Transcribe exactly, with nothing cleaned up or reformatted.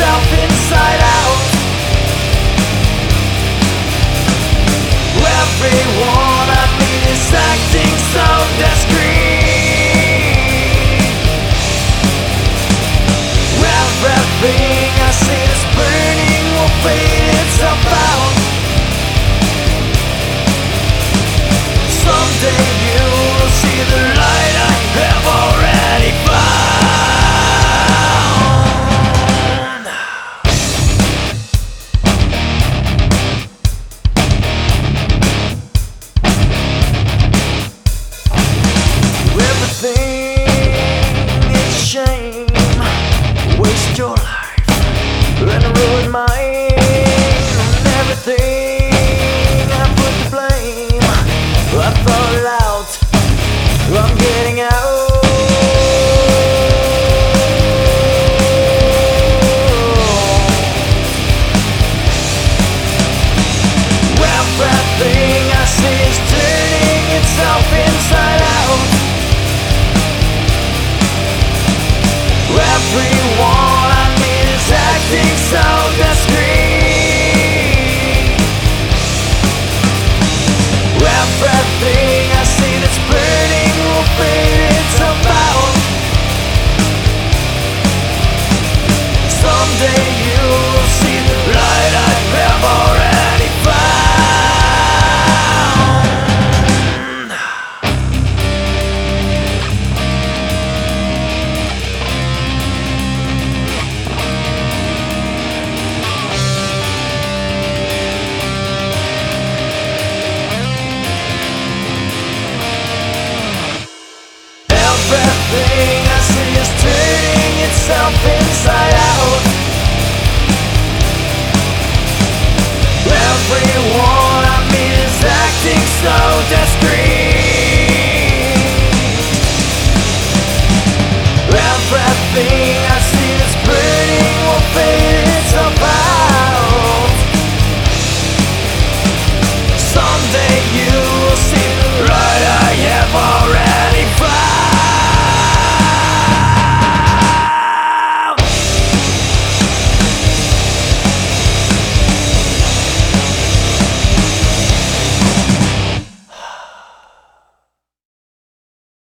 itself inside out. Everyone I meet is acting so discreet. Everything I see is burning will fade itself out. Someday you will see the light I have already found. Everything is a shame. Waste your life and ruin mine. Everything I put to blame, I thought it out, I'm getting out. Everything I see is turning itself inside out. Everyone I meet is acting so discreet. Everything I see that's burning will fade itself out. Someday you will see the light I have already found. Everything I see is turning itself inside out. Everyone I meet is acting so discreet.